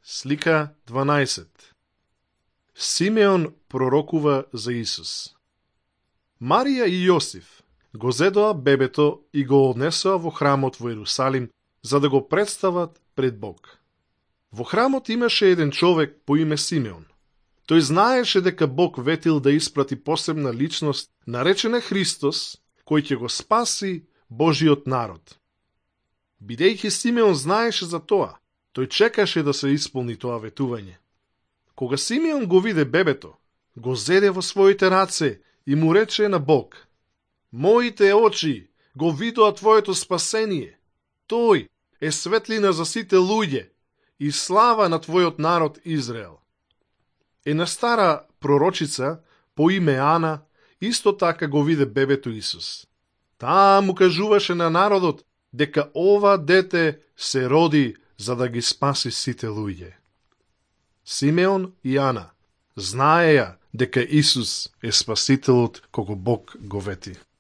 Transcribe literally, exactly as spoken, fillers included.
Слика дванаесет. Симеон пророкува за Исус. Марија и Јосиф го зедоа бебето и го однесоа во храмот во Ерусалим, за да го представат пред Бог. Во храмот имаше еден човек по име Симеон. Тој знаеше дека Бог ветил да испрати посебна личност, наречена Христос, кој ќе го спаси Божиот народ. Бидејќи Симеон знаеше за тоа, тој чекаше да се исполни тоа ветување. Кога Симеон го виде бебето, го зеде во своите раце и му рече на Бог: „Моите очи го видоа Твоето спасение. Тој е светлина за сите луѓе и слава на Твојот народ Израел.“ Една стара пророчица по име Ана исто така го виде бебето Исус. Таа му кажуваше на народот дека ова дете се роди за да ги спаси сите луѓе. Симеон и Ана знаеја дека Исус е спасителот кого Бог го вети.